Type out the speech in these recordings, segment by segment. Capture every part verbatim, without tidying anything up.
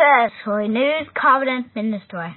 First Holy News Covenant Ministry.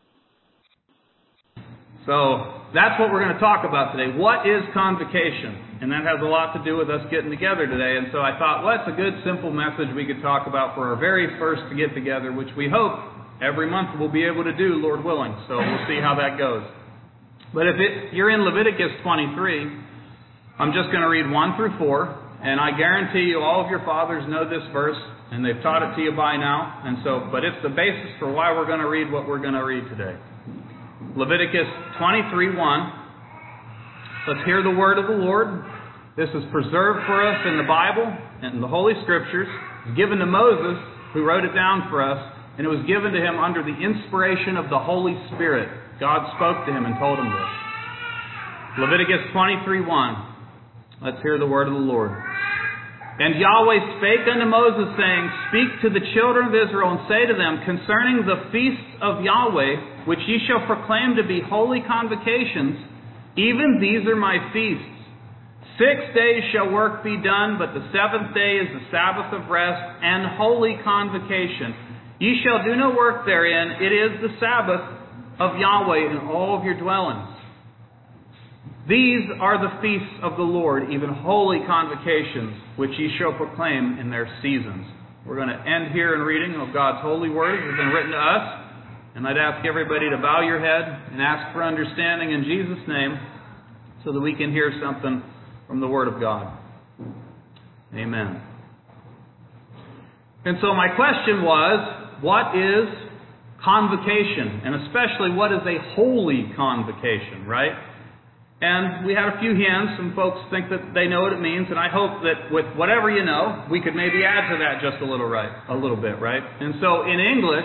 So that's what we're going to talk about today. What is convocation? And that has a lot to do with us getting together today. And so I thought, well, that's a good, simple message we could talk about for our very first get together, which we hope every month we'll be able to do, Lord willing. So we'll see how that goes. But if it, you're in Leviticus twenty-three, I'm just going to read one through four. And I guarantee you all of your fathers know this verse, and they've taught it to you by now. And so, but it's the basis for why we're going to read what we're going to read today. Leviticus twenty-three one. Let's hear the word of the Lord. This is preserved for us in the Bible and in the Holy Scriptures. It was given to Moses, who wrote it down for us, and it was given to him under the inspiration of the Holy Spirit. God spoke to him and told him this. Leviticus twenty-three one. Let's hear the word of the Lord. And Yahweh spake unto Moses, saying, Speak to the children of Israel, and say to them, concerning the feasts of Yahweh, which ye shall proclaim to be holy convocations, even these are my feasts. Six days shall work be done, but the seventh day is the Sabbath of rest and holy convocation. Ye shall do no work therein. It is the Sabbath of Yahweh in all of your dwellings. These are the feasts of the Lord, even holy convocations, which ye shall proclaim in their seasons. We're going to end here in reading of God's holy word that has been written to us. And I'd ask everybody to bow your head and ask for understanding in Jesus' name so that we can hear something from the Word of God. Amen. And so my question was, what is convocation? And especially, what is a holy convocation, right? And we had a few hands. Some folks think that they know what it means, and I hope that with whatever you know, we could maybe add to that just a little right, a little bit, right? And so in English,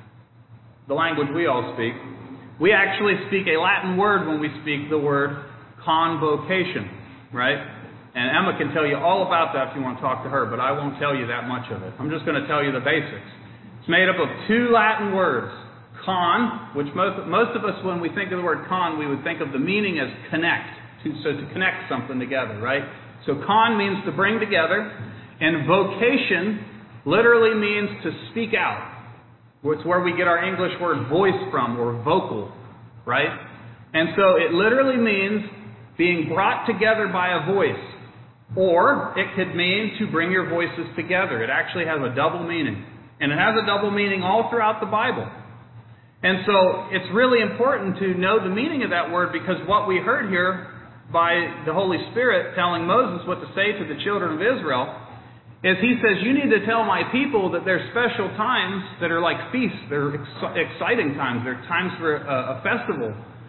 the language we all speak, we actually speak a Latin word when we speak the word convocation, right? And Emma can tell you all about that if you want to talk to her, but I won't tell you that much of it. I'm just going to tell you the basics. It's made up of two Latin words. Con, which most, most of us, when we think of the word con, we would think of the meaning as connect. To, so to connect something together, right? So con means to bring together, and vocation literally means to speak out. It's where we get our English word voice from, or vocal, right? And so it literally means being brought together by a voice. Or it could mean to bring your voices together. It actually has a double meaning. And it has a double meaning all throughout the Bible. And so it's really important to know the meaning of that word, because what we heard here by the Holy Spirit telling Moses what to say to the children of Israel is he says, you need to tell my people that there's special times that are like feasts. They're ex- exciting times. They're times for a, a festival.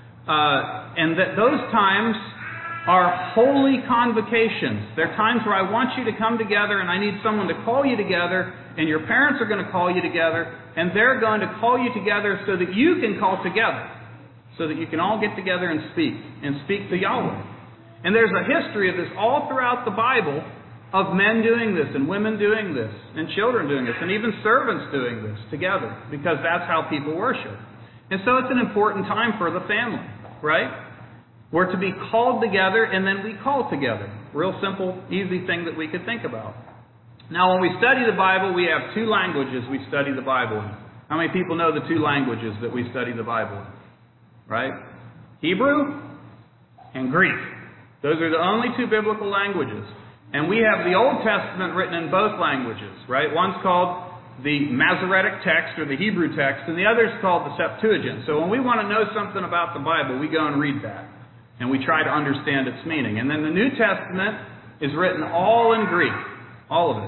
Uh, and that those times are holy convocations. They're times where I want you to come together, and I need someone to call you together, and your parents are going to call you together, and they're going to call you together so that you can call together, so that you can all get together and speak, and speak to Yahweh. And there's a history of this all throughout the Bible, of men doing this, and women doing this, and children doing this, and even servants doing this together, because that's how people worship. And so it's an important time for the family, right? We're to be called together, and then we call together. Real simple, easy thing that we could think about. Now, when we study the Bible, we have two languages we study the Bible in. How many people know the two languages that we study the Bible in? Right? Hebrew and Greek. Those are the only two biblical languages. And we have the Old Testament written in both languages, right? One's called the Masoretic text, or the Hebrew text, and the other is called the Septuagint. So when we want to know something about the Bible, we go and read that. And we try to understand its meaning. And then the New Testament is written all in Greek. All of it.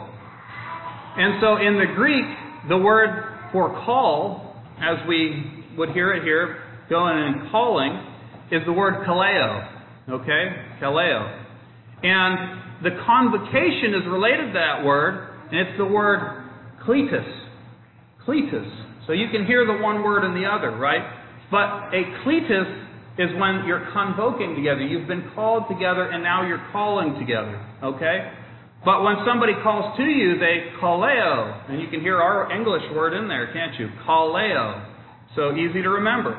And so in the Greek, the word for call, as we would hear it here, going and calling, is the word kaleo. Okay? Kaleo. And the convocation is related to that word, and it's the word kletos. Kletos. So you can hear the one word and the other, right? But a kletos is when you're convoking together. You've been called together, and now you're calling together. Okay? But when somebody calls to you, they kaleo. And you can hear our English word in there, can't you? Kaleo. So easy to remember.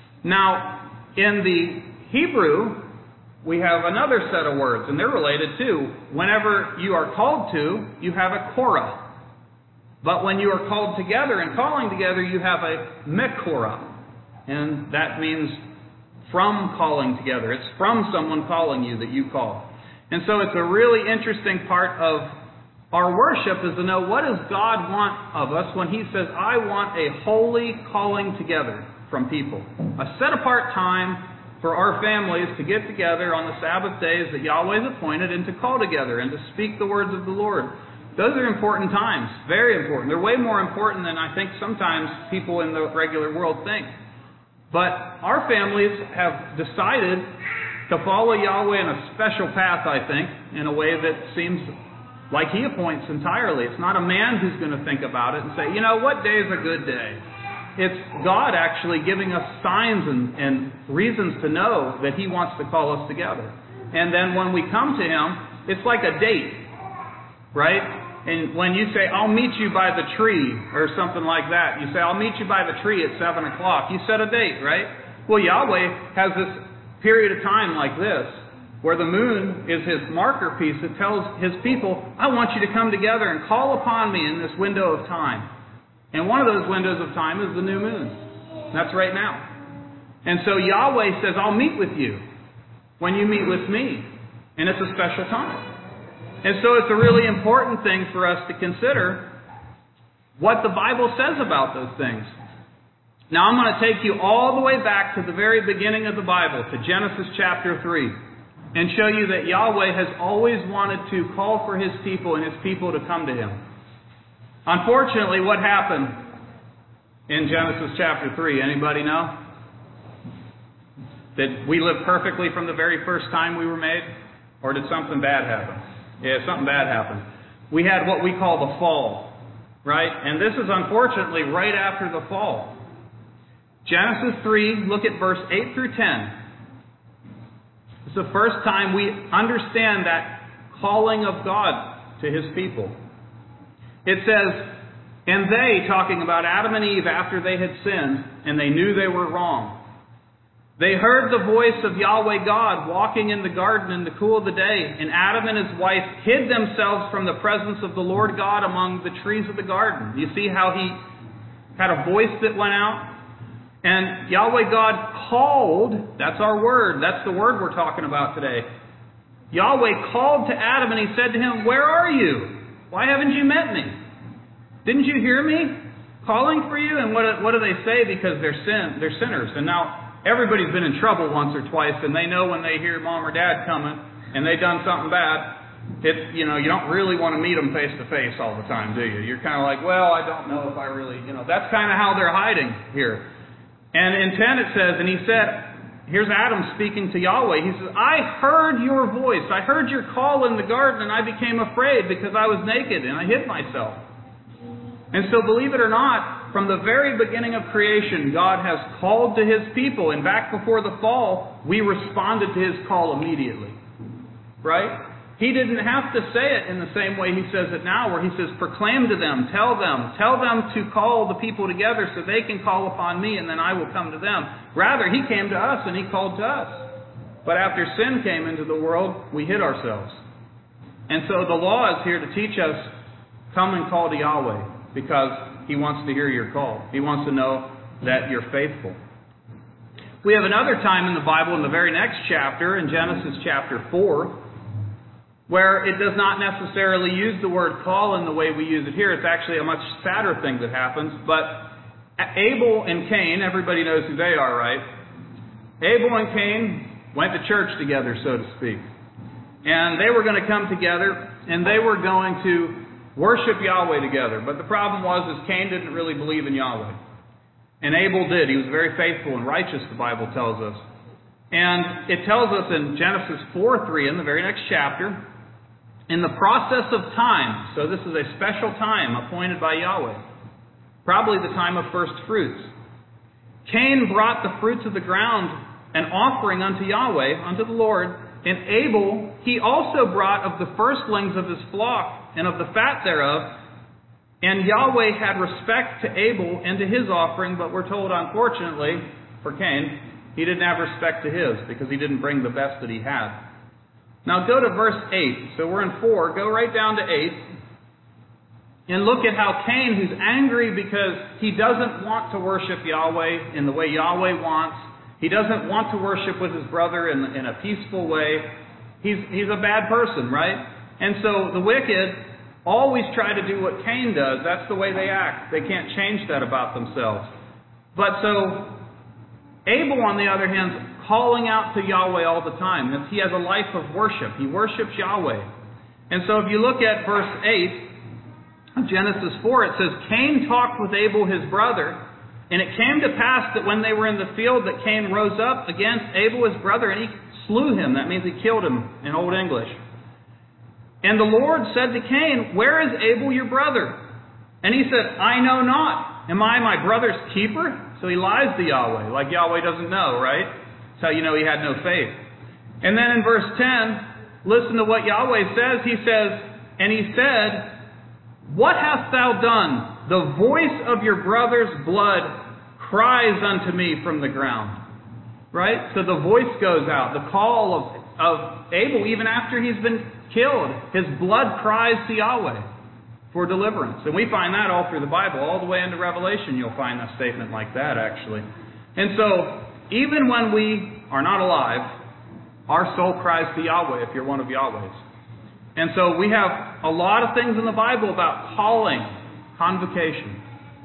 Now, in the Hebrew, we have another set of words, and they're related too. Whenever you are called to, you have a korah. But when you are called together and calling together, you have a mekora. And that means from calling together. It's from someone calling you that you call. And so it's a really interesting part of our worship is to know what does God want of us when He says, I want a holy calling together from people. A set-apart time for our families to get together on the Sabbath days that Yahweh has appointed and to call together and to speak the words of the Lord. Those are important times. Very important. They're way more important than I think sometimes people in the regular world think. But our families have decided to follow Yahweh in a special path, I think, in a way that seems like He appoints entirely. It's not a man who's going to think about it and say, you know, what day is a good day? It's God actually giving us signs and, and reasons to know that He wants to call us together. And then when we come to Him, it's like a date, right? And when you say, I'll meet you by the tree, or something like that, you say, I'll meet you by the tree at seven o'clock. You set a date, right? Well, Yahweh has this period of time like this, where the moon is His marker piece that tells His people, I want you to come together and call upon me in this window of time. And one of those windows of time is the new moon. That's right now. And so Yahweh says, I'll meet with you when you meet with me. And it's a special time. And so it's a really important thing for us to consider what the Bible says about those things. Now I'm going to take you all the way back to the very beginning of the Bible, to Genesis chapter three, and show you that Yahweh has always wanted to call for His people and His people to come to Him. Unfortunately, what happened in Genesis chapter three? Anybody know? Did we live perfectly from the very first time we were made? Or did something bad happen? Yeah, something bad happened. We had what we call the fall, right? And this is unfortunately right after the fall. Genesis three, look at verse eight through ten. It's the first time we understand that calling of God to His people. It says, and they, talking about Adam and Eve after they had sinned, and they knew they were wrong. They heard the voice of Yahweh God walking in the garden in the cool of the day, and Adam and his wife hid themselves from the presence of the Lord God among the trees of the garden. You see how He had a voice that went out? And Yahweh God called, that's our word, that's the word we're talking about today. Yahweh called to Adam and He said to him, where are you? Why haven't you met me? Didn't you hear me calling for you? And what, what do they say? Because they're sin, they're sinners. And now everybody's been in trouble once or twice, and they know when they hear mom or dad coming and they've done something bad, it's, you know, you don't really want to meet them face to face all the time, do you? You're kind of like, well, I don't know if I really, you know, that's kind of how they're hiding here. And in ten it says, and he said, here's Adam speaking to Yahweh. He says, I heard your voice. I heard your call in the garden, and I became afraid because I was naked and I hid myself. And so believe it or not, from the very beginning of creation, God has called to His people. And back before the fall, we responded to His call immediately. Right? He didn't have to say it in the same way He says it now, where He says, proclaim to them, tell them, tell them to call the people together so they can call upon me and then I will come to them. Rather, He came to us and He called to us. But after sin came into the world, we hid ourselves. And so the law is here to teach us, come and call to Yahweh. Because He wants to hear your call. He wants to know that you're faithful. We have another time in the Bible, in the very next chapter, in Genesis chapter four, where it does not necessarily use the word call in the way we use it here. It's actually a much sadder thing that happens. But Abel and Cain, everybody knows who they are, right? Abel and Cain went to church together, so to speak. And they were going to come together, and they were going to worship Yahweh together. But the problem was is Cain didn't really believe in Yahweh. And Abel did. He was very faithful and righteous, the Bible tells us. And it tells us in Genesis four three, in the very next chapter, in the process of time, so this is a special time appointed by Yahweh, probably the time of first fruits, Cain brought the fruits of the ground an offering unto Yahweh, unto the Lord, and Abel, he also brought of the firstlings of his flock, and of the fat thereof. And Yahweh had respect to Abel and to his offering, but we're told, unfortunately, for Cain, he didn't have respect to his, because he didn't bring the best that he had. Now go to verse eight. So we're in four. Go right down to eight. And look at how Cain, who's angry because he doesn't want to worship Yahweh in the way Yahweh wants, he doesn't want to worship with his brother in, in a peaceful way, he's, he's a bad person, right? And so the wicked always try to do what Cain does. That's the way they act. They can't change that about themselves. But so Abel, on the other hand, is calling out to Yahweh all the time. He has a life of worship. He worships Yahweh. And so if you look at verse eight of Genesis four, it says, Cain talked with Abel his brother, and it came to pass that when they were in the field that Cain rose up against Abel his brother, and he slew him. That means he killed him in Old English. And the Lord said to Cain, where is Abel your brother? And he said, I know not. Am I my brother's keeper? So he lies to Yahweh, like Yahweh doesn't know, right? That's how you know he had no faith. And then in verse ten, listen to what Yahweh says. He says, and he said, what hast thou done? The voice of your brother's blood cries unto me from the ground. Right? So the voice goes out. The call of, of Abel, even after he's been killed, his blood cries to Yahweh for deliverance. And we find that all through the Bible. All the way into Revelation, you'll find a statement like that, actually. And so, even when we are not alive, our soul cries to Yahweh if you're one of Yahweh's. And so we have a lot of things in the Bible about calling, convocation.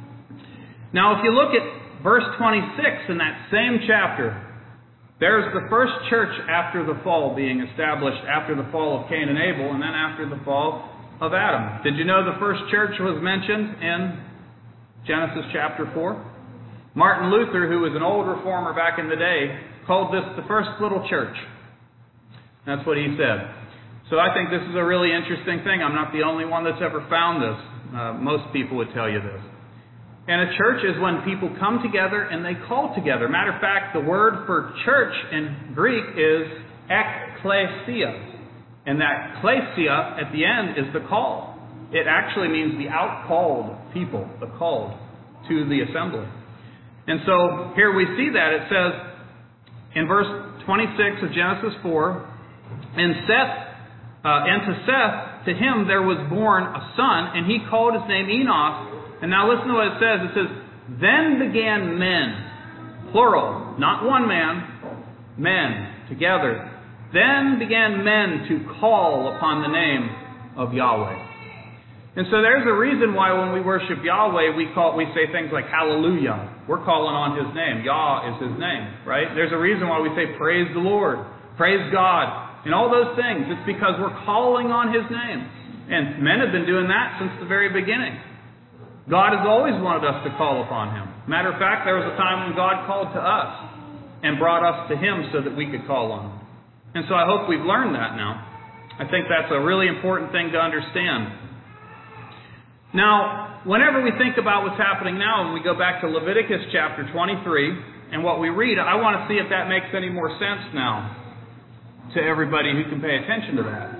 Now if you look at verse twenty-six in that same chapter, there's the first church after the fall being established, after the fall of Cain and Abel, and then after the fall of Adam. Did you know the first church was mentioned in Genesis chapter four? Martin Luther, who was an old reformer back in the day, called this the first little church. That's what he said. So I think this is a really interesting thing. I'm not the only one that's ever found this. Uh, most people would tell you this. And a church is when people come together and they call together. Matter of fact, the word for church in Greek is ekklesia. And that klesia at the end is the call. It actually means the out-called people, the called to the assembly. And so here we see that. It says in verse twenty-six of Genesis four, and Seth Uh, and to Seth, to him there was born a son, and he called his name Enos. And now listen to what it says. It says, then began men, plural, not one man, men, together. Then began men to call upon the name of Yahweh. And so there's a reason why when we worship Yahweh, we call we say things like hallelujah. We're calling on His name. Yah is His name, right? There's a reason why we say praise the Lord, praise God. And all those things, it's because we're calling on His name. And men have been doing that since the very beginning. God has always wanted us to call upon Him. Matter of fact, there was a time when God called to us and brought us to Him so that we could call on Him. And so I hope we've learned that now. I think that's a really important thing to understand. Now, whenever we think about what's happening now, and we go back to Leviticus chapter twenty-three and what we read, I want to see if that makes any more sense now to everybody who can pay attention to that.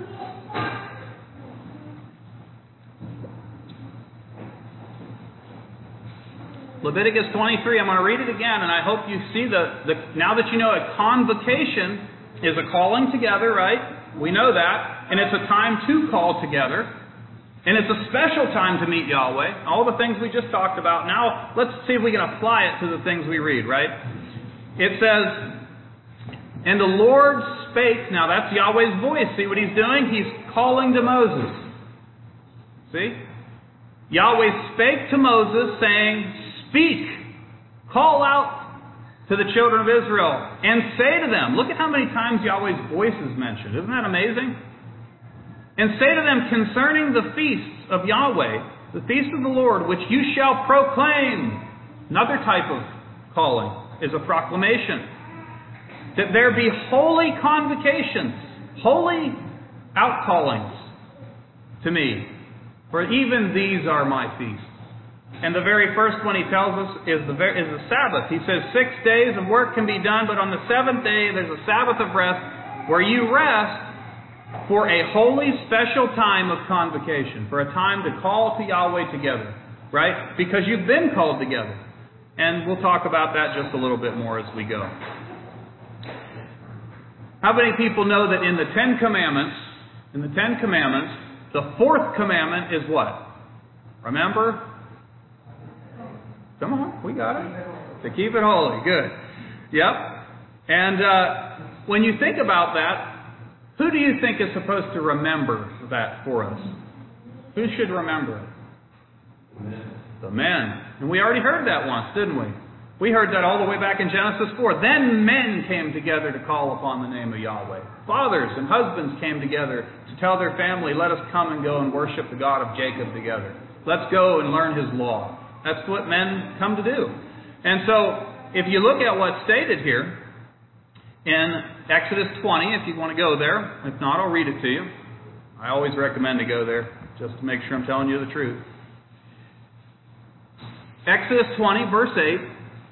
Leviticus twenty-three, I'm going to read it again, and I hope you see the, the now that you know a convocation is a calling together, right? We know that. And it's a time to call together. And it's a special time to meet Yahweh. All the things we just talked about. Now, let's see if we can apply it to the things we read, right? It says, and the Lord spake. Now that's Yahweh's voice. See what He's doing? He's calling to Moses. See? Yahweh spake to Moses, saying, speak, call out to the children of Israel, and say to them. Look at how many times Yahweh's voice is mentioned. Isn't that amazing? And say to them concerning the feasts of Yahweh, the feast of the Lord, which you shall proclaim. Another type of calling is a proclamation. That there be holy convocations, holy outcallings to me. For even these are my feasts. And the very first one He tells us is the, is the Sabbath. He says six days of work can be done, but on the seventh day there's a Sabbath of rest where you rest for a holy special time of convocation, for a time to call to Yahweh together, right? Because you've been called together. And we'll talk about that just a little bit more as we go. How many people know that in the Ten Commandments, in the Ten Commandments, the fourth commandment is what? Remember? Come on, we got it. To keep it holy. Good. Yep. And uh, when you think about that, who do you think is supposed to remember that for us? Who should remember it? The men. And we already heard that once, didn't we? We heard that all the way back in Genesis four. Then men came together to call upon the name of Yahweh. Fathers and husbands came together to tell their family, let us come and go and worship the God of Jacob together. Let's go and learn His law. That's what men come to do. And so, if you look at what's stated here in Exodus twenty, if you want to go there. If not, I'll read it to you. I always recommend to go there, just to make sure I'm telling you the truth. Exodus twenty, verse eight,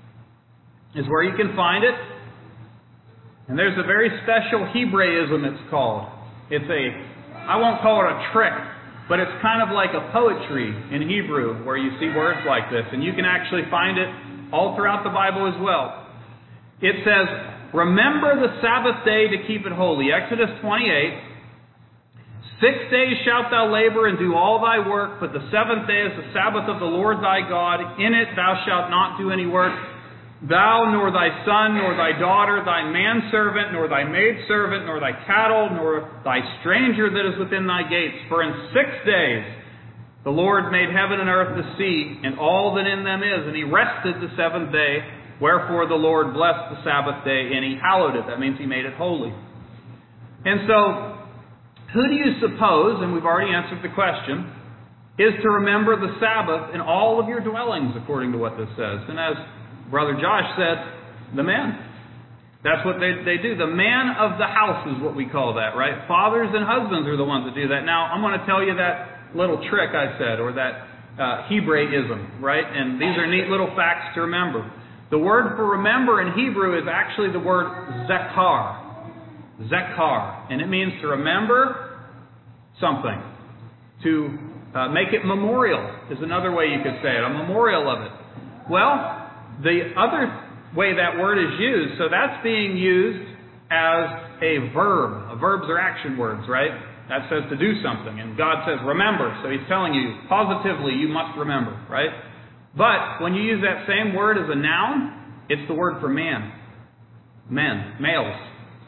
is where you can find it. And there's a very special Hebraism it's called. It's a, I won't call it a trick, but it's kind of like a poetry in Hebrew where you see words like this. And you can actually find it all throughout the Bible as well. It says, remember the Sabbath day to keep it holy. Exodus twenty-eight. Six days shalt thou labor and do all thy work, but the seventh day is the Sabbath of the Lord thy God. In it thou shalt not do any work, thou, nor thy son, nor thy daughter, thy manservant, nor thy maidservant, nor thy cattle, nor thy stranger that is within thy gates. For in six days the Lord made heaven and earth, the sea, and all that in them is, and He rested the seventh day. Wherefore the Lord blessed the Sabbath day, and He hallowed it. That means He made it holy. And so, who do you suppose, and we've already answered the question, is to remember the Sabbath in all of your dwellings, according to what this says? And as Brother Josh said, the men. That's what they, they do. The man of the house is what we call that, right? Fathers and husbands are the ones that do that. Now, I'm going to tell you that little trick I said, or that uh, Hebraism, right? And these are neat little facts to remember. The word for remember in Hebrew is actually the word zekar. Zekar. And it means to remember something. To uh, make it memorial is another way you could say it. A memorial of it. Well, the other way that word is used, so that's being used as a verb. Verbs are action words, right? That says to do something. And God says remember. So He's telling you positively you must remember, right? But when you use that same word as a noun, it's the word for man. Men. Males.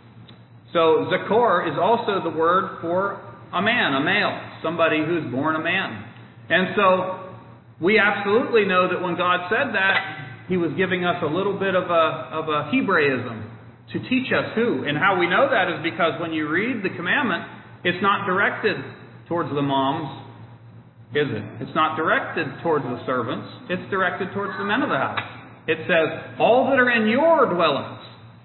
So zakor is also the word for a man, a male, somebody who's born a man. And so we absolutely know that when God said that, He was giving us a little bit of a, of a Hebraism to teach us who. And how we know that is because when you read the commandment, it's not directed towards the moms, is it? It's not directed towards the servants. It's directed towards the men of the house. It says, all that are in your dwellings.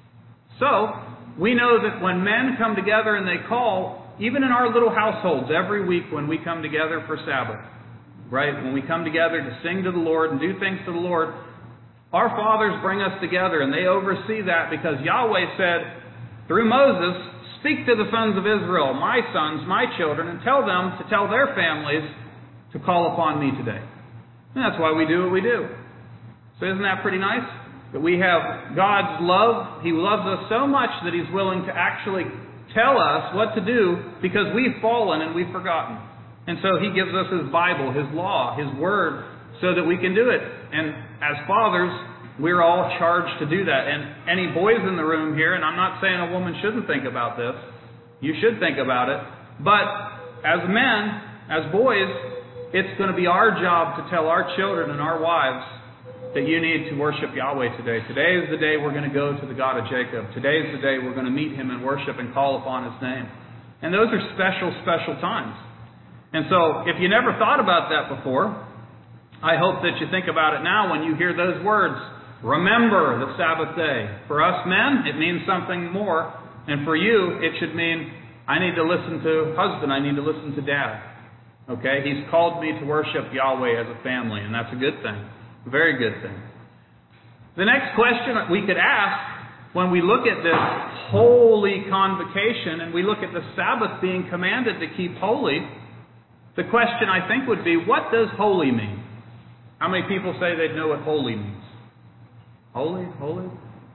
So, we know that when men come together and they call, even in our little households, every week when we come together for Sabbath, right? When we come together to sing to the Lord and do things to the Lord, our fathers bring us together and they oversee that because Yahweh said, through Moses, speak to the sons of Israel, my sons, my children, and tell them to tell their families to call upon me today. And that's why we do what we do. So isn't that pretty nice? That we have God's love. He loves us so much that He's willing to actually tell us what to do because we've fallen and we've forgotten. And so He gives us His Bible, His law, His Word, so that we can do it. And as fathers, we're all charged to do that. And any boys in the room here, and I'm not saying a woman shouldn't think about this. You should think about it. But as men, as boys, it's going to be our job to tell our children and our wives that you need to worship Yahweh today. Today is the day we're going to go to the God of Jacob. Today is the day we're going to meet Him and worship and call upon His name. And those are special, special times. And so, if you never thought about that before, I hope that you think about it now when you hear those words. Remember the Sabbath day. For us men, it means something more. And for you, it should mean, I need to listen to husband, I need to listen to dad. Okay? He's called me to worship Yahweh as a family, and that's a good thing. A very good thing. The next question we could ask when we look at this holy convocation and we look at the Sabbath being commanded to keep holy, the question I think would be, what does holy mean? How many people say they know what holy means? Holy? Holy?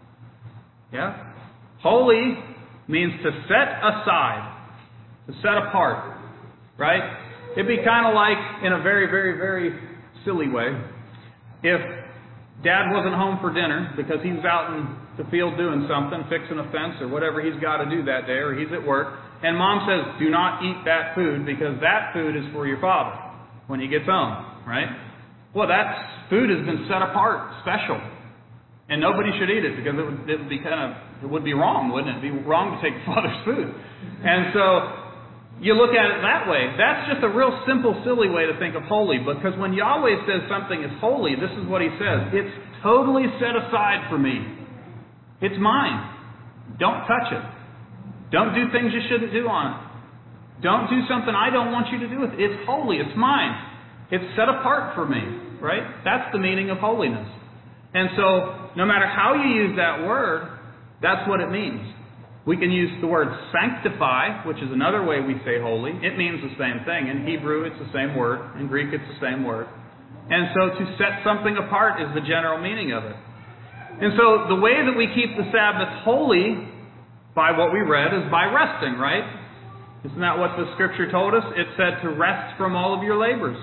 Yeah? Holy means to set aside, to set apart, right? It'd be kind of like, in a very, very, very silly way, if Dad wasn't home for dinner because he was out in the field doing something, fixing a fence or whatever he's got to do that day, or he's at work, and Mom says, do not eat that food because that food is for your father when he gets home, right? Well, that food has been set apart, special, and nobody should eat it because it would, it would be kind of, it would be wrong, wouldn't it? It'd be wrong to take your father's food. And so you look at it that way. That's just a real simple, silly way to think of holy, because when Yahweh says something is holy, this is what He says. It's totally set aside for me. It's mine. Don't touch it. Don't do things you shouldn't do on it. Don't do something I don't want you to do with it. It's holy. It's mine. It's set apart for me, right? That's the meaning of holiness. And so, no matter how you use that word, that's what it means. We can use the word sanctify, which is another way we say holy. It means the same thing. In Hebrew, it's the same word. In Greek, it's the same word. And so, to set something apart is the general meaning of it. And so, the way that we keep the Sabbath holy, by what we read, is by resting, right? Isn't that what the Scripture told us? It said to rest from all of your labors.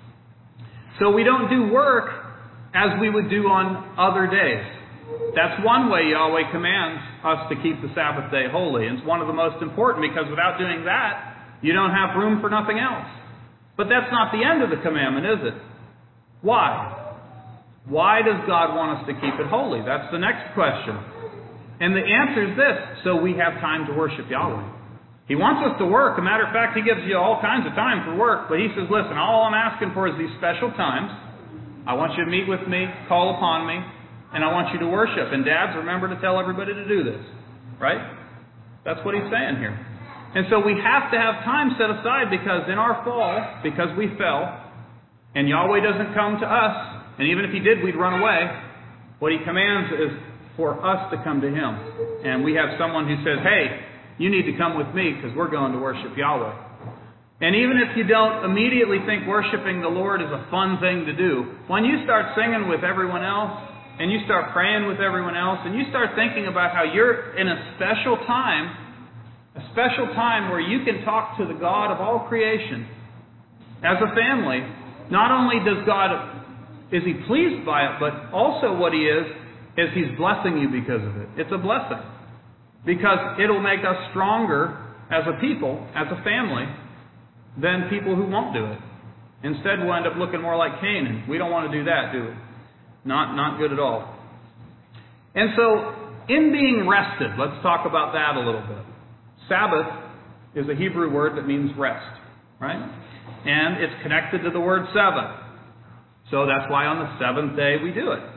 So we don't do work as we would do on other days. That's one way Yahweh commands us to keep the Sabbath day holy. And it's one of the most important, because without doing that, you don't have room for nothing else. But that's not the end of the commandment, is it? Why? Why does God want us to keep it holy? That's the next question. And the answer is this: so we have time to worship Yahweh. He wants us to work. As a matter of fact, He gives you all kinds of time for work. But He says, listen, all I'm asking for is these special times. I want you to meet with me, call upon me, and I want you to worship. And dads, remember to tell everybody to do this. Right? That's what He's saying here. And so we have to have time set aside, because in our fall, because we fell, and Yahweh doesn't come to us, and even if He did, we'd run away. What He commands is for us to come to Him. And we have someone who says, hey, you need to come with me because we're going to worship Yahweh. And even if you don't immediately think worshiping the Lord is a fun thing to do, when you start singing with everyone else, and you start praying with everyone else, and you start thinking about how you're in a special time, a special time where you can talk to the God of all creation as a family, not only does God, is He pleased by it, but also what He is, is He's blessing you because of it. It's a blessing. Because it'll make us stronger as a people, as a family, than people who won't do it. Instead, we'll end up looking more like Canaan. We don't want to do that, do we? Not, not good at all. And so, in being rested, let's talk about that a little bit. Sabbath is a Hebrew word that means rest, right? And it's connected to the word seven. So that's why on the seventh day we do it.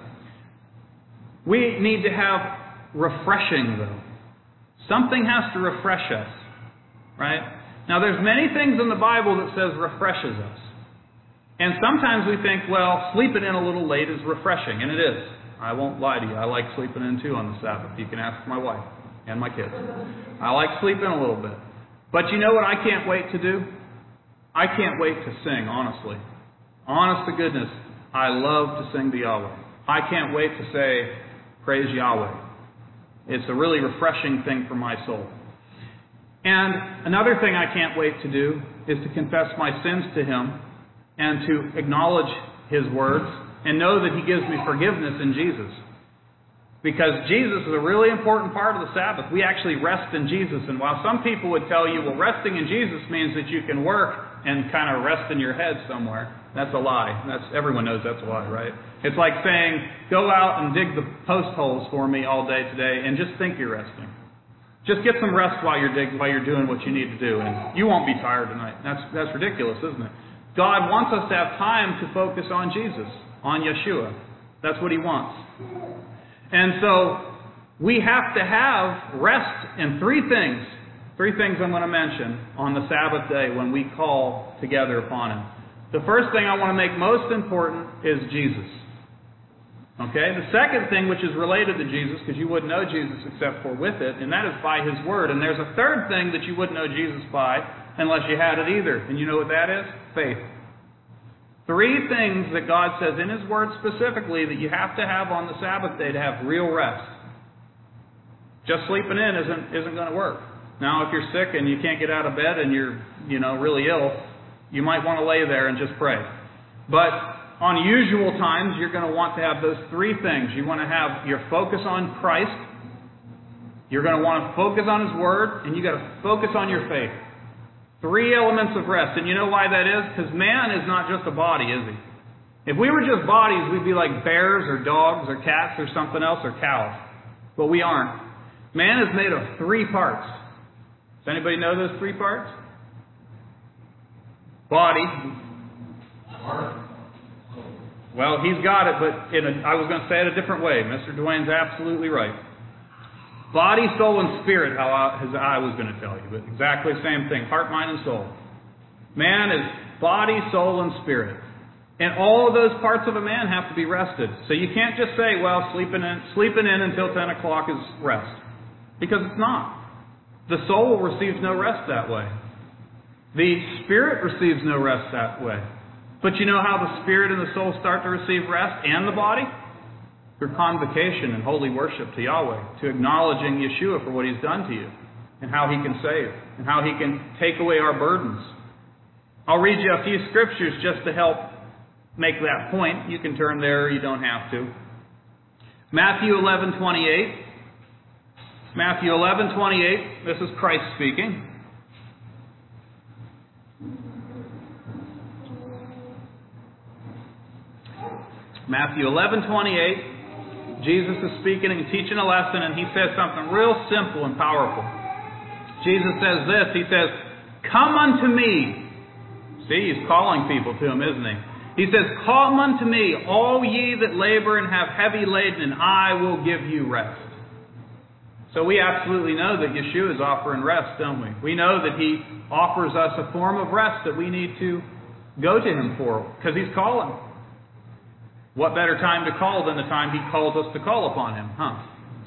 We need to have refreshing, though. Something has to refresh us, right? Now, there's many things in the Bible that says refreshes us. And sometimes we think, well, sleeping in a little late is refreshing, and it is. I won't lie to you. I like sleeping in too on the Sabbath. You can ask my wife and my kids. I like sleeping a little bit. But you know what I can't wait to do? I can't wait to sing, honestly. Honest to goodness, I love to sing to Yahweh. I can't wait to say, praise Yahweh. It's a really refreshing thing for my soul. And another thing I can't wait to do is to confess my sins to Him and to acknowledge His words and know that He gives me forgiveness in Jesus. Because Jesus is a really important part of the Sabbath. We actually rest in Jesus. And while some people would tell you, well, resting in Jesus means that you can work and kind of rest in your head somewhere, that's a lie. That's everyone knows that's a lie, right? It's like saying, go out and dig the post holes for me all day today and just think you're resting. Just get some rest while you're digging, while you're doing what you need to do, and you won't be tired tonight. That's that's ridiculous, isn't it? God wants us to have time to focus on Jesus, on Yeshua. That's what He wants. And so we have to have rest in three things. Three things I'm going to mention on the Sabbath day when we call together upon Him. The first thing I want to make most important is Jesus. Okay? The second thing, which is related to Jesus, because you wouldn't know Jesus except for with it, and that is by His Word. And there's a third thing that you wouldn't know Jesus by unless you had it either. And you know what that is? Faith. Three things that God says in His Word specifically that you have to have on the Sabbath day to have real rest. Just sleeping in isn't isn't going to work. Now, if you're sick and you can't get out of bed and you're, you know, really ill, you might want to lay there and just pray. But on usual times, you're going to want to have those three things. You want to have your focus on Christ. You're going to want to focus on His Word, and you've got to focus on your faith. Three elements of rest. And you know why that is? Because man is not just a body, is he? If we were just bodies, we'd be like bears or dogs or cats or something else or cows. But we aren't. Man is made of three parts. Does anybody know those three parts? Body. Well, he's got it, but in a, I was going to say it a different way. Mister Dwayne's absolutely right. Body, soul, and spirit, how I, as I was going to tell you. But exactly the same thing. Heart, mind, and soul. Man is body, soul, and spirit. And all of those parts of a man have to be rested. So you can't just say, well, sleeping in, sleeping in until ten o'clock is rest. Because it's not. The soul receives no rest that way. The spirit receives no rest that way. But you know how the spirit and the soul start to receive rest, and the body? Through convocation and holy worship to Yahweh, to acknowledging Yeshua for what He's done to you, and how He can save, and how He can take away our burdens. I'll read you a few scriptures just to help make that point. You can turn there, you don't have to. Matthew eleven twenty-eight. Matthew eleven twenty-eight. This is Christ speaking. Matthew eleven twenty-eight. Jesus is speaking and teaching a lesson, and He says something real simple and powerful. Jesus says this. He says, "Come unto me." See, He's calling people to Him, isn't He? He says, "Come unto me, all ye that labor and have heavy laden, and I will give you rest." So we absolutely know that Yeshua is offering rest, don't we? We know that He offers us a form of rest that we need to go to Him for, because He's calling. What better time to call than the time He calls us to call upon Him, huh?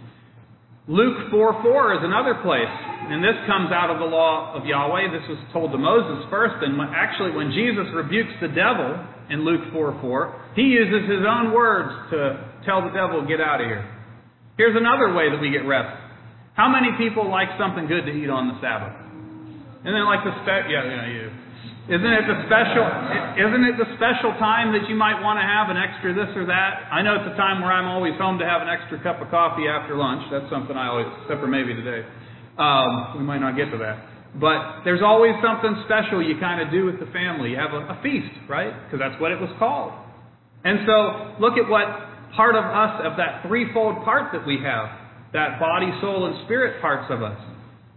Luke four four is another place, and this comes out of the law of Yahweh. This was told to Moses first, and actually when Jesus rebukes the devil in Luke four four, He uses His own words to tell the devil, get out of here. Here's another way that we get rest. How many people like something good to eat on the Sabbath? Isn't it like the spe- yeah, yeah, you. Isn't it the special? Isn't it the special time that you might want to have an extra this or that? I know it's a time where I'm always home to have an extra cup of coffee after lunch. That's something I always, except for maybe today. Um, we might not get to that. But there's always something special you kind of do with the family. You have a, a feast, right? Because that's what it was called. And so look at what part of us, of that threefold part that we have, that body, soul, and spirit parts of us.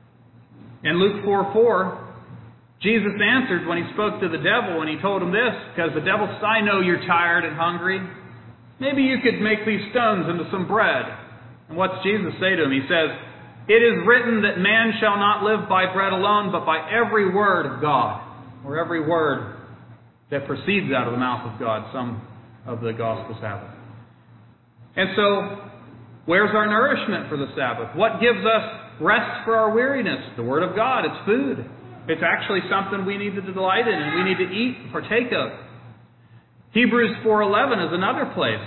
In Luke four four, Jesus answered when He spoke to the devil, and He told him this, because the devil said, "I know you're tired and hungry. Maybe you could make these stones into some bread." And what's Jesus say to him? He says, "It is written that man shall not live by bread alone, but by every word of God," or every word that proceeds out of the mouth of God. Some of the Gospels have it. And so, where's our nourishment for the Sabbath? What gives us rest for our weariness? The Word of God. It's food. It's actually something we need to delight in and we need to eat and partake of. Hebrews four eleven is another place.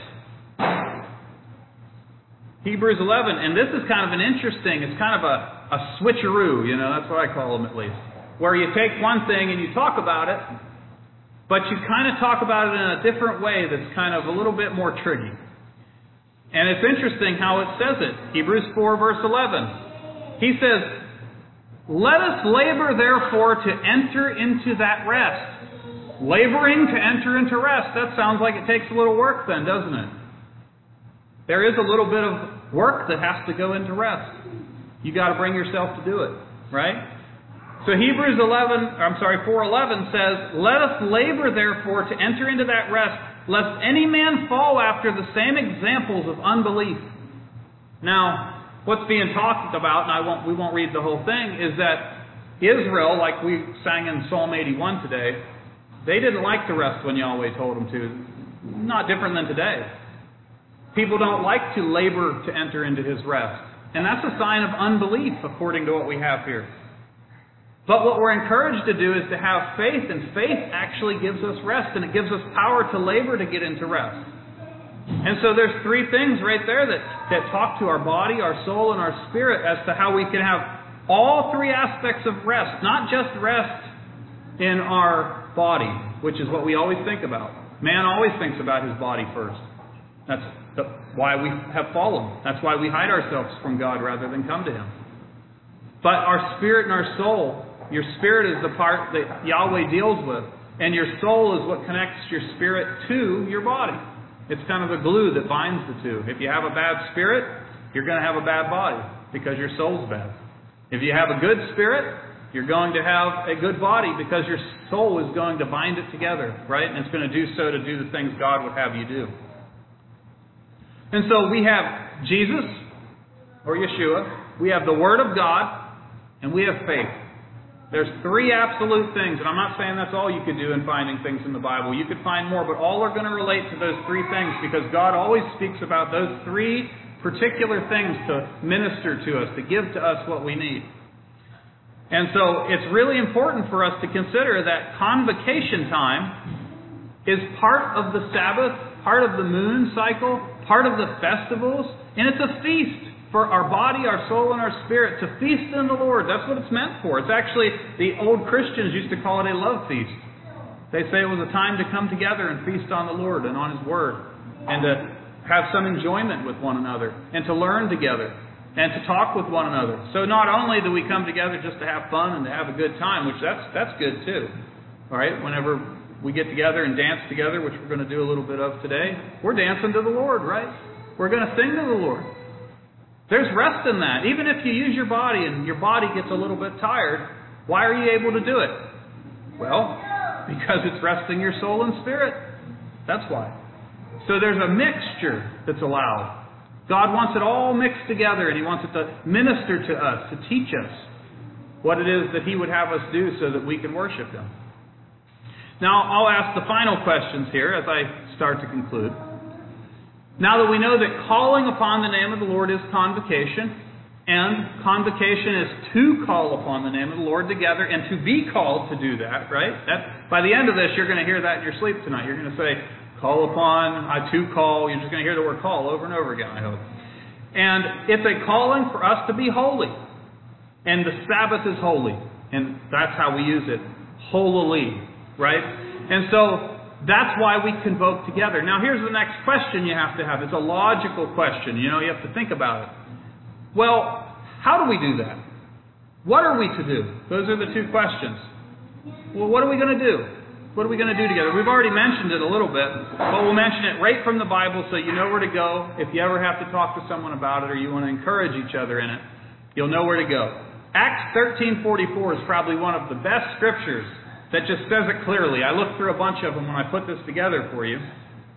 Hebrews eleven, and this is kind of an interesting, it's kind of a, a switcheroo, you know, that's what I call them at least. Where you take one thing and you talk about it, but you kind of talk about it in a different way that's kind of a little bit more tricky. And it's interesting how it says it. Hebrews four verse eleven. He says, "Let us labor, therefore, to enter into that rest." Laboring to enter into rest. That sounds like it takes a little work then, doesn't it? There is a little bit of work that has to go into rest. You got to bring yourself to do it, right? So Hebrews eleven, I'm sorry, four eleven says, "Let us labor, therefore, to enter into that rest, lest any man fall after the same examples of unbelief." Now, what's being talked about, and I won't, we won't read the whole thing, is that Israel, like we sang in Psalm eighty-one today, they didn't like to rest when Yahweh told them to. Not different than today. People don't like to labor to enter into His rest. And that's a sign of unbelief, according to what we have here. But what we're encouraged to do is to have faith, and faith actually gives us rest, and it gives us power to labor to get into rest. And so there's three things right there that, that talk to our body, our soul, and our spirit as to how we can have all three aspects of rest. Not just rest in our body, which is what we always think about. Man always thinks about his body first. That's the, why we have fallen. That's why we hide ourselves from God rather than come to Him. But our spirit and our soul, your spirit is the part that Yahweh deals with, and your soul is what connects your spirit to your body. It's kind of the glue that binds the two. If you have a bad spirit, you're going to have a bad body because your soul's bad. If you have a good spirit, you're going to have a good body because your soul is going to bind it together, right? And it's going to do so to do the things God would have you do. And so we have Jesus, or Yeshua, we have the Word of God, and we have faith. There's three absolute things, and I'm not saying that's all you could do in finding things in the Bible. You could find more, but all are going to relate to those three things because God always speaks about those three particular things to minister to us, to give to us what we need. And so it's really important for us to consider that convocation time is part of the Sabbath, part of the moon cycle, part of the festivals, and it's a feast for our body, our soul, and our spirit, to feast in the Lord. That's what it's meant for. It's actually, the old Christians used to call it a love feast. They say it was a time to come together and feast on the Lord and on His Word, and to have some enjoyment with one another, and to learn together, and to talk with one another. So not only do we come together just to have fun and to have a good time, which that's that's good too. All right, whenever we get together and dance together, which we're going to do a little bit of today, we're dancing to the Lord, right? We're going to sing to the Lord. There's rest in that. Even if you use your body and your body gets a little bit tired, why are you able to do it? Well, because it's resting your soul and spirit. That's why. So there's a mixture that's allowed. God wants it all mixed together, and He wants it to minister to us, to teach us what it is that He would have us do so that we can worship Him. Now, I'll ask the final questions here as I start to conclude. Now that we know that calling upon the name of the Lord is convocation, and convocation is to call upon the name of the Lord together and to be called to do that, right? That, by the end of this, you're going to hear that in your sleep tonight. You're going to say, call upon, I to call. You're just going to hear the word call over and over again, I hope. And it's a calling for us to be holy. And the Sabbath is holy. And that's how we use it. Holily. Right? And so that's why we convoke together. Now here's the next question you have to have. It's a logical question. You know, you have to think about it. Well, how do we do that? What are we to do? Those are the two questions. Well, what are we going to do? What are we going to do together? We've already mentioned it a little bit, but we'll mention it right from the Bible so you know where to go. If you ever have to talk to someone about it or you want to encourage each other in it, you'll know where to go. Acts thirteen forty-four is probably one of the best scriptures that just says it clearly. I looked through a bunch of them when I put this together for you,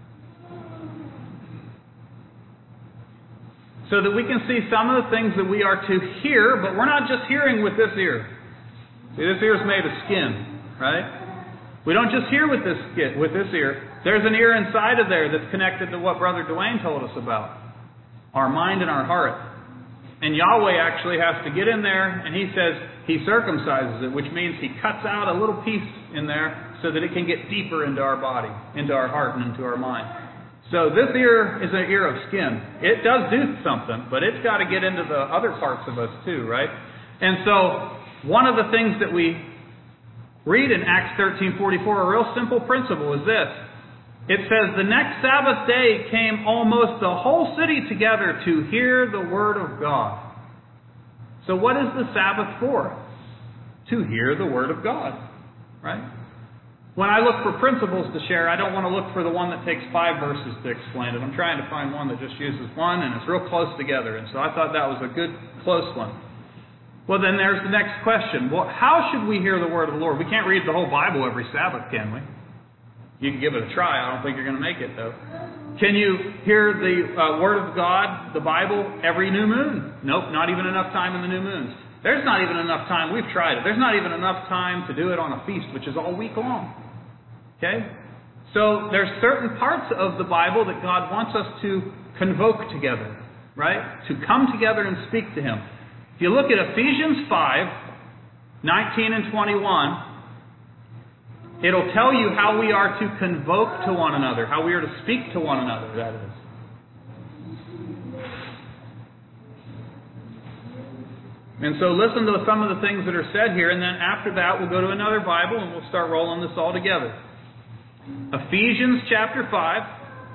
so that we can see some of the things that we are to hear, but we're not just hearing with this ear. See, this ear is made of skin, right? We don't just hear with this with this ear. There's an ear inside of there that's connected to what Brother Dwayne told us about. Our mind and our heart. And Yahweh actually has to get in there, and He says He circumcises it, which means He cuts out a little piece in there so that it can get deeper into our body, into our heart, and into our mind. So this ear is an ear of skin. It does do something, but it's got to get into the other parts of us too, right? And so one of the things that we read in Acts thirteen forty-four, a real simple principle, is this. It says, the next Sabbath day came almost the whole city together to hear the Word of God. So what is the Sabbath for? To hear the Word of God, right? When I look for principles to share, I don't want to look for the one that takes five verses to explain it. I'm trying to find one that just uses one, and it's real close together. And so I thought that was a good, close one. Well, then there's the next question. Well, how should we hear the Word of the Lord? We can't read the whole Bible every Sabbath, can we? You can give it a try. I don't think you're going to make it, though. Can you hear the uh, Word of God, the Bible, every new moon? Nope, not even enough time in the new moons. There's not even enough time. We've tried it. There's not even enough time to do it on a feast, which is all week long. Okay? So there's certain parts of the Bible that God wants us to convoke together, right? To come together and speak to Him. If you look at Ephesians five, nineteen and twenty-one, it'll tell you how we are to convoke to one another, how we are to speak to one another, that is. And so listen to some of the things that are said here, and then after that we'll go to another Bible and we'll start rolling this all together. Ephesians chapter five,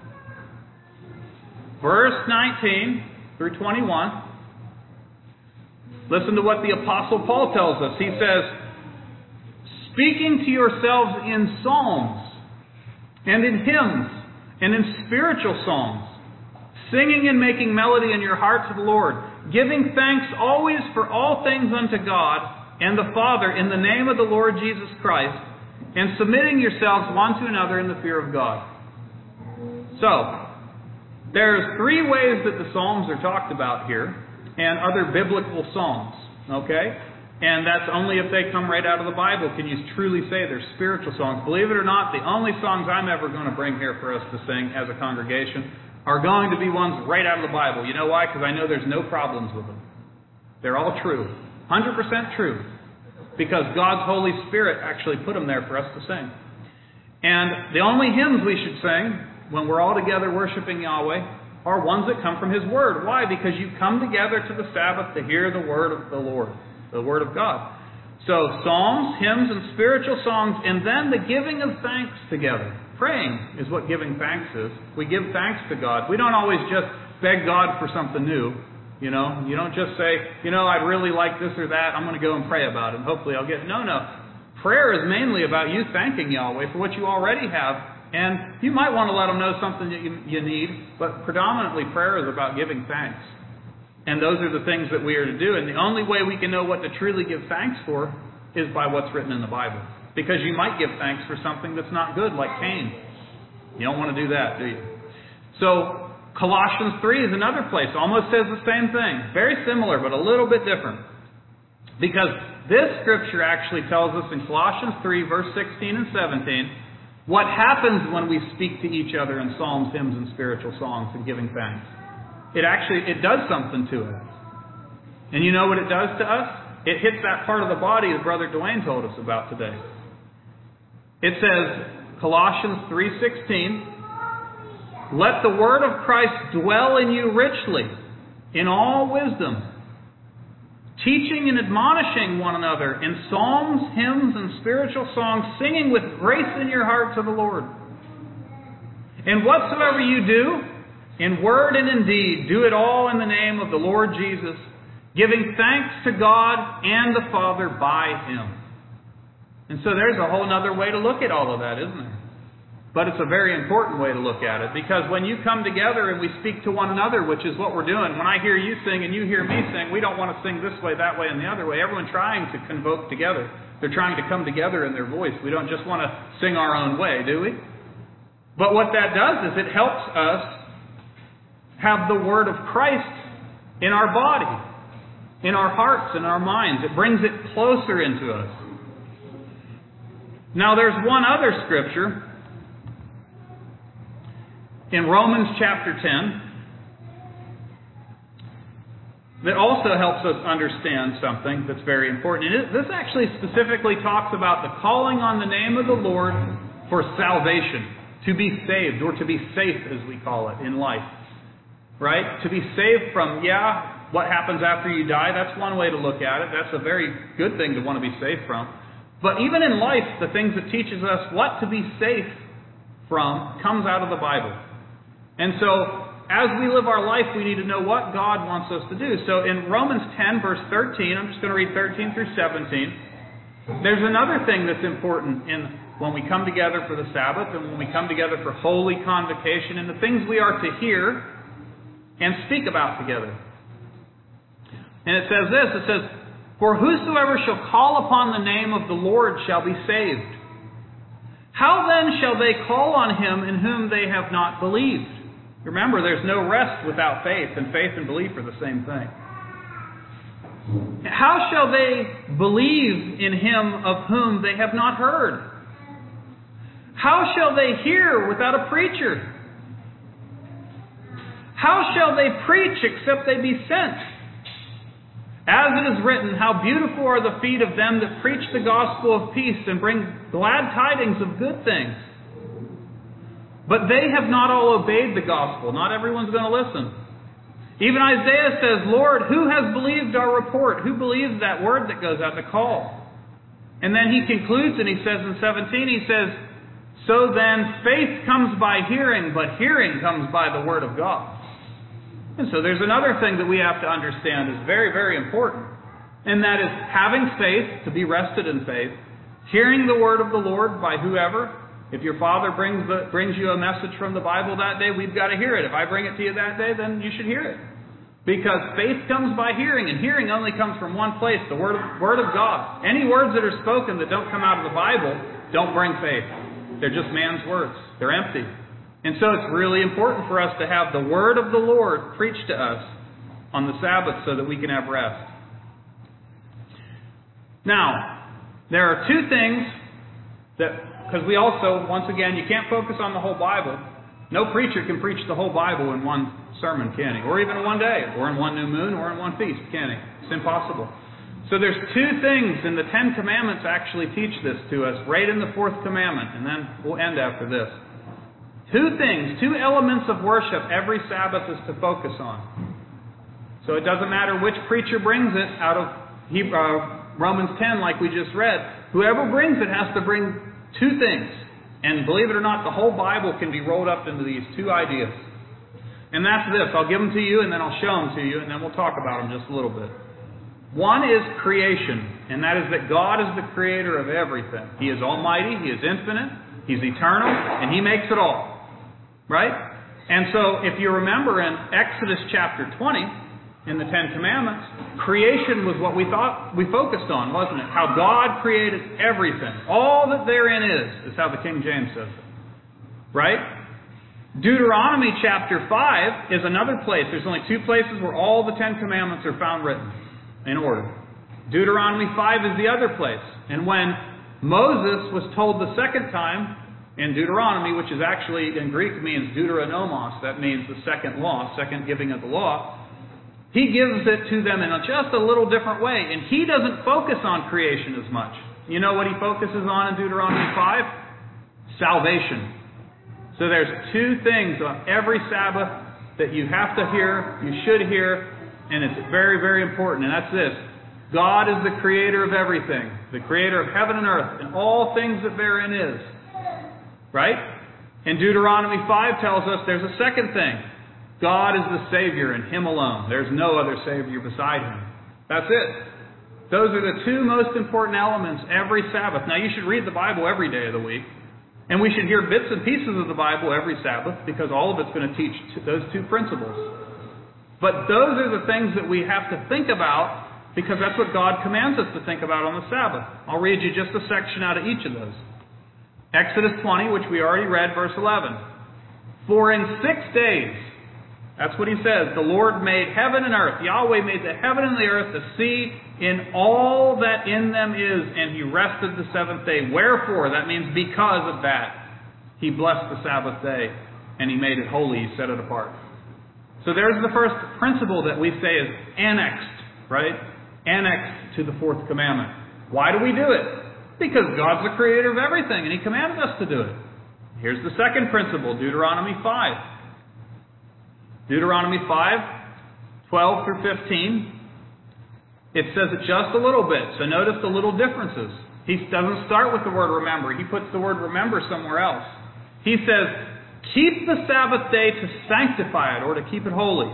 verse nineteen through twenty-one. Listen to what the Apostle Paul tells us. He says, speaking to yourselves in psalms and in hymns and in spiritual songs, singing and making melody in your heart to the Lord, giving thanks always for all things unto God and the Father in the name of the Lord Jesus Christ, and submitting yourselves one to another in the fear of God. So, there's three ways that the Psalms are talked about here, and other biblical songs, okay? And that's only if they come right out of the Bible can you truly say they're spiritual songs. Believe it or not, the only songs I'm ever going to bring here for us to sing as a congregation are going to be ones right out of the Bible. You know why? Because I know there's no problems with them. They're all true. one hundred percent true. Because God's Holy Spirit actually put them there for us to sing. And the only hymns we should sing when we're all together worshiping Yahweh are ones that come from His Word. Why? Because you come together to the Sabbath to hear the Word of the Lord, the Word of God. So psalms, hymns, and spiritual songs, and then the giving of thanks together. Praying is what giving thanks is. We give thanks to God. We don't always just beg God for something new. You know, you don't just say, you know, I'd really like this or that. I'm going to go and pray about it, and hopefully I'll get it. No, no. Prayer is mainly about you thanking Yahweh for what you already have. And you might want to let Him know something that you, you need, but predominantly prayer is about giving thanks. And those are the things that we are to do. And the only way we can know what to truly give thanks for is by what's written in the Bible. Because you might give thanks for something that's not good, like Cain. You don't want to do that, do you? So, Colossians three is another place. Almost says the same thing. Very similar, but a little bit different. Because this scripture actually tells us in Colossians three, verse sixteen and seventeen, what happens when we speak to each other in psalms, hymns, and spiritual songs and giving thanks. It actually, it does something to us. And you know what it does to us? It hits that part of the body that Brother Dwayne told us about today. It says, Colossians three sixteen, let the word of Christ dwell in you richly, in all wisdom, teaching and admonishing one another in psalms, hymns, and spiritual songs, singing with grace in your heart to the Lord. And whatsoever you do, in word and in deed, do it all in the name of the Lord Jesus, giving thanks to God and the Father by Him. And so there's a whole other way to look at all of that, isn't there? But it's a very important way to look at it, because when you come together and we speak to one another, which is what we're doing, when I hear you sing and you hear me sing, we don't want to sing this way, that way, and the other way. Everyone's trying to convoke together. They're trying to come together in their voice. We don't just want to sing our own way, do we? But what that does is it helps us have the word of Christ in our body, in our hearts, in our minds. It brings it closer into us. Now there's one other scripture in Romans chapter ten that also helps us understand something that's very important. And it, this actually specifically talks about the calling on the name of the Lord for salvation, to be saved, or to be safe as we call it in life. Right? To be saved from, yeah, what happens after you die, that's one way to look at it. That's a very good thing to want to be safe from. But even in life, the things that teaches us what to be safe from comes out of the Bible. And so, as we live our life, we need to know what God wants us to do. So in Romans ten, verse thirteen, I'm just going to read thirteen through seventeen, there's another thing that's important in when we come together for the Sabbath and when we come together for holy convocation and the things we are to hear and speak about together. And it says this, it says, for whosoever shall call upon the name of the Lord shall be saved. How then shall they call on Him in whom they have not believed? Remember, there's no rest without faith, and faith and belief are the same thing. How shall they believe in Him of whom they have not heard? How shall they hear without a preacher? How shall they preach except they be sent? As it is written, how beautiful are the feet of them that preach the gospel of peace and bring glad tidings of good things. But they have not all obeyed the gospel. Not everyone's going to listen. Even Isaiah says, Lord, who has believed our report? Who believes that word that goes out, the call? And then he concludes and he says in seventeen, he says, so then faith comes by hearing, but hearing comes by the word of God. And so there's another thing that we have to understand is very, very important. And that is having faith, to be rested in faith, hearing the word of the Lord by whoever. If your father brings the, brings you a message from the Bible that day, we've got to hear it. If I bring it to you that day, then you should hear it. Because faith comes by hearing, and hearing only comes from one place, the Word of, Word of God. Any words that are spoken that don't come out of the Bible don't bring faith. They're just man's words. They're empty. And so it's really important for us to have the Word of the Lord preached to us on the Sabbath so that we can have rest. Now, there are two things that, because we also, once again, you can't focus on the whole Bible. No preacher can preach the whole Bible in one sermon, can he? Or even in one day, or in one new moon, or in one feast, can he? It's impossible. So there's two things, and the Ten Commandments actually teach this to us, right in the fourth commandment, and then we'll end after this. Two things, two elements of worship every Sabbath is to focus on. So it doesn't matter which preacher brings it out of Hebrew, uh, Romans ten, like we just read. Whoever brings it has to bring two things. And believe it or not, the whole Bible can be rolled up into these two ideas. And that's this. I'll give them to you, and then I'll show them to you, and then we'll talk about them just a little bit. One is creation, and that is that God is the creator of everything. He is almighty, He is infinite, He's eternal, and He makes it all. Right? And so, if you remember in Exodus chapter twenty, in the Ten Commandments, creation was what we thought we focused on, wasn't it? How God created everything. All that therein is, is how the King James says it. Right? Deuteronomy chapter five is another place. There's only two places where all the Ten Commandments are found written in order. Deuteronomy five is the other place. And when Moses was told the second time in Deuteronomy, which is actually in Greek means Deuteronomos, that means the second law, second giving of the law, he gives it to them in just a little different way. And he doesn't focus on creation as much. You know what he focuses on in Deuteronomy five? Salvation. So there's two things on every Sabbath that you have to hear, you should hear, and it's very, very important. And that's this. God is the creator of everything. The creator of heaven and earth and all things that therein is. Right? And Deuteronomy five tells us there's a second thing. God is the Savior and Him alone. There's no other Savior beside Him. That's it. Those are the two most important elements every Sabbath. Now you should read the Bible every day of the week. And we should hear bits and pieces of the Bible every Sabbath because all of it's going to teach those two principles. But those are the things that we have to think about because that's what God commands us to think about on the Sabbath. I'll read you just a section out of each of those. Exodus twenty, which we already read, verse eleven. For in six days, that's what He says, the Lord made heaven and earth. Yahweh made the heaven and the earth, the sea, in all that in them is, and He rested the seventh day. Wherefore, that means because of that, He blessed the Sabbath day, and He made it holy, He set it apart. So there's the first principle that we say is annexed, right? Annexed to the fourth commandment. Why do we do it? Because God's the creator of everything, and He commanded us to do it. Here's the second principle, Deuteronomy five. Deuteronomy five, twelve through fifteen. It says it just a little bit, so notice the little differences. He doesn't start with the word remember. He puts the word remember somewhere else. He says, keep the Sabbath day to sanctify it, or to keep it holy.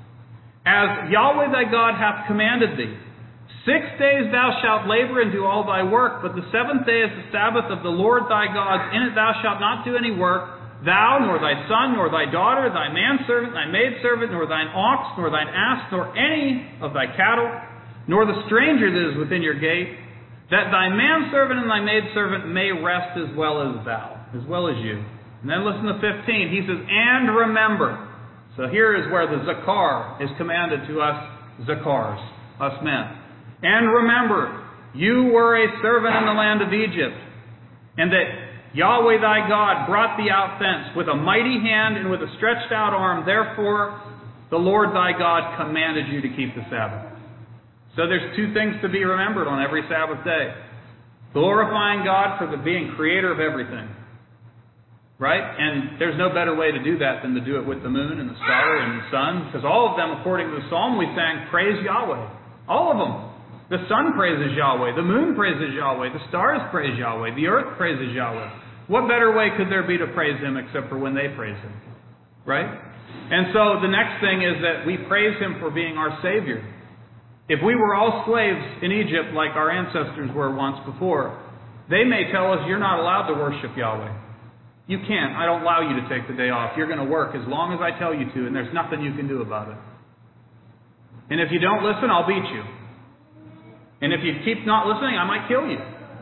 As Yahweh thy God hath commanded thee. Six days thou shalt labor and do all thy work, but the seventh day is the Sabbath of the Lord thy God. In it thou shalt not do any work, thou, nor thy son, nor thy daughter, thy manservant, thy maidservant, nor thine ox, nor thine ass, nor any of thy cattle, nor the stranger that is within your gate, that thy manservant and thy maidservant may rest as well as thou, as well as you. And then listen to fifteen. He says, and remember. So here is where the zakar is commanded to us zakars, us men. And remember, you were a servant in the land of Egypt, and that Yahweh thy God brought thee out thence with a mighty hand and with a stretched out arm. Therefore, the Lord thy God commanded you to keep the Sabbath. So there's two things to be remembered on every Sabbath day. Glorifying God for the being creator of everything. right? And there's no better way to do that than to do it with the moon and the star and the sun, because all of them, according to the psalm we sang, praise Yahweh. All of them. The sun praises Yahweh. The moon praises Yahweh. The stars praise Yahweh. The earth praises Yahweh. What better way could there be to praise Him except for when they praise Him? Right? And so the next thing is that we praise Him for being our Savior. If we were all slaves in Egypt like our ancestors were once before, they may tell us, you're not allowed to worship Yahweh. You can't. I don't allow you to take the day off. You're going to work as long as I tell you to, and there's nothing you can do about it. And if you don't listen, I'll beat you. And if you keep not listening, I might kill you.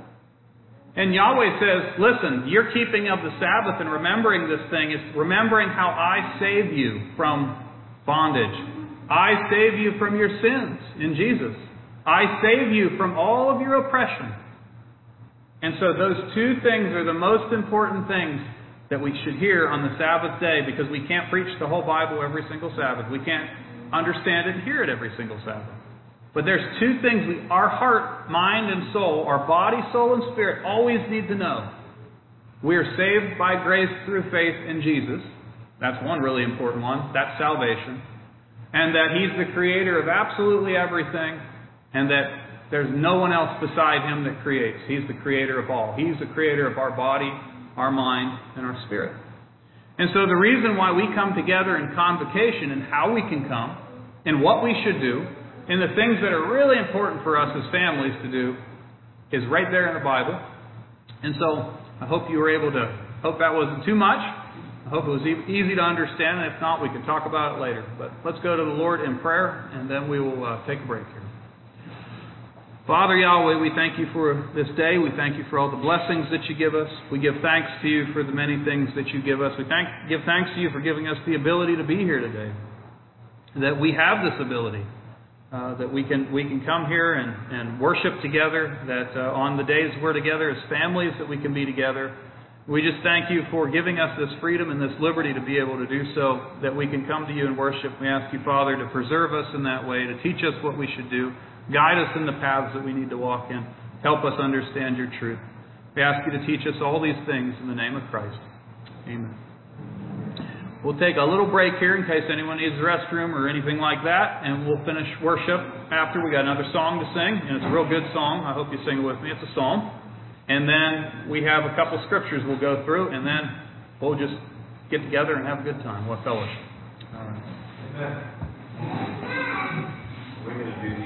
And Yahweh says, listen, your keeping of the Sabbath and remembering this thing is remembering how I save you from bondage. I save you from your sins in Jesus. I save you from all of your oppression. And so those two things are the most important things that we should hear on the Sabbath day, because we can't preach the whole Bible every single Sabbath. We can't understand it and hear it every single Sabbath. But there's two things we, our heart, mind, and soul, our body, soul, and spirit always need to know. We are saved by grace through faith in Jesus. That's one really important one. That's salvation. And that He's the creator of absolutely everything, and that there's no one else beside Him that creates. He's the creator of all. He's the creator of our body, our mind, and our spirit. And so the reason why we come together in convocation and how we can come and what we should do and the things that are really important for us as families to do is right there in the Bible. And so I hope you were able to, hope that wasn't too much. I hope it was e- easy to understand. And if not, we can talk about it later. But let's go to the Lord in prayer, and then we will uh, take a break here. Father Yahweh, we thank you for this day. We thank you for all the blessings that you give us. We give thanks to you for the many things that you give us. We thank, give thanks to you for giving us the ability to be here today. That we have this ability. Uh, that we can we can come here and, and worship together, that uh, on the days we're together as families that we can be together. We just thank you for giving us this freedom and this liberty to be able to do so, that we can come to you and worship. We ask you, Father, to preserve us in that way, to teach us what we should do, guide us in the paths that we need to walk in, help us understand your truth. We ask you to teach us all these things in the name of Christ. Amen. We'll take a little break here in case anyone needs the restroom or anything like that, and we'll finish worship after. We got another song to sing, and it's a real good song. I hope you sing it with me. It's a psalm. And then we have a couple scriptures we'll go through, and then we'll just get together and have a good time. What fellowship. All right. Amen.